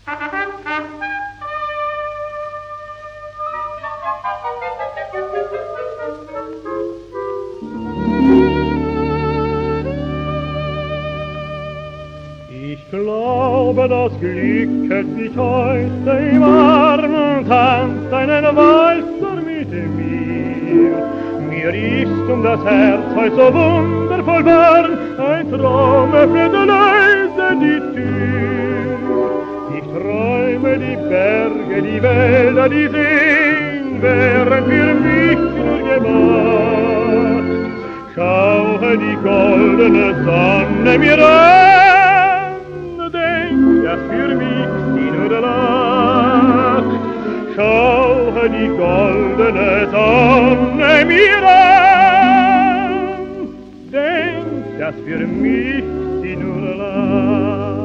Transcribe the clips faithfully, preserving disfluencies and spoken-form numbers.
Ich glaube, das Glück hält mich heute im Arm und tanzt einen Walzer mit mir. Mir ist um das Herz heute so wundervoll warm, ein Traum öffnet leise die Tür. Ich träume die Berge, die Wälder, die Seen, wären für mich nur gemacht. Schaue die goldene Sonne mir an, denk, dass für mich sie nur lacht. Schaue die goldene Sonne mir an, denk, dass für mich sie nur lacht.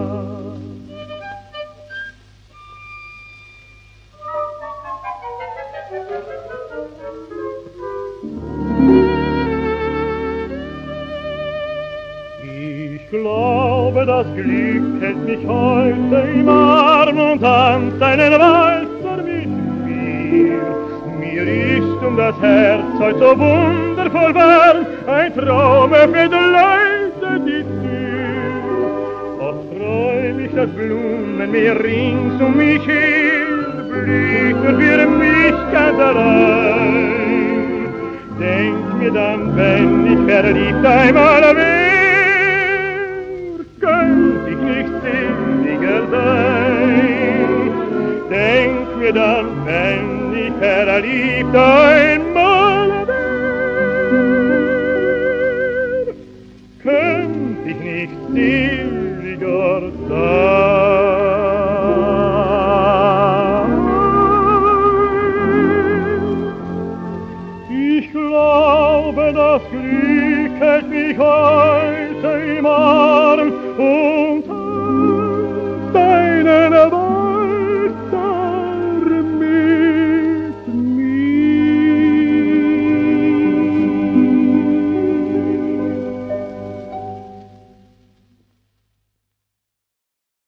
Ich glaube, das Glück hält mich heute im Arm und tanzt einen Walzer mit mir. Mir ist um das Herz heute so wundervoll warm, ein Traum öffnet leise die Tür. Oft träum ich, dass Blumen mir rings um mich her blühen für mich ganz allein. Denk mir dann, wenn ich verliebt einmal wär, könnt ich nicht seliger sein. Denk mir dann, wenn ich verliebt einmal wär, könnt ich nicht seliger sein. Ich glaube, das Glück hält mich heute im Arm. Oh,